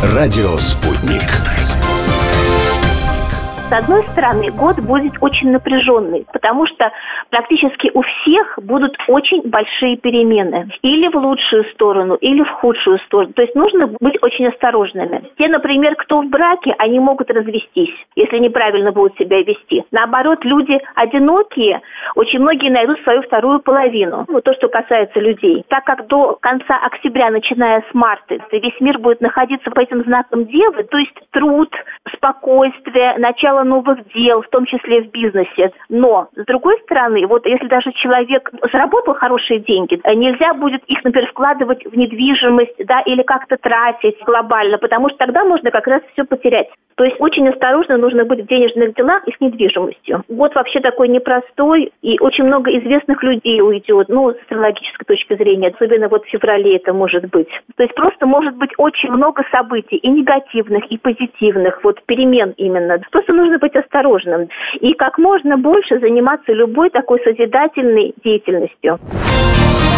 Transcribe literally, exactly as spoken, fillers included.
Радио «Спутник». С одной стороны, год будет очень напряженный, потому что практически у всех будут очень большие перемены. Или в лучшую сторону, или в худшую сторону. То есть нужно быть очень осторожными. Те, например, кто в браке, они могут развестись, если неправильно будут себя вести. Наоборот, люди одинокие, очень многие найдут свою вторую половину. Вот то, что касается людей. Так как до конца октября, начиная с марта, весь мир будет находиться по этим знакам Девы, то есть труд, спокойствие, начало новых дел, в том числе в бизнесе. Но, с другой стороны, вот если даже человек заработал хорошие деньги, нельзя будет их, например, вкладывать в недвижимость, да, или как-то тратить глобально, потому что тогда можно как раз все потерять. То есть очень осторожно нужно быть в денежных делах и с недвижимостью. Год вообще такой непростой, и очень много известных людей уйдет, ну, с астрологической точки зрения, особенно вот в феврале это может быть. То есть просто может быть очень много событий, и негативных, и позитивных, вот перемен именно. Просто нужно быть осторожным и как можно больше заниматься любой такой созидательной деятельностью.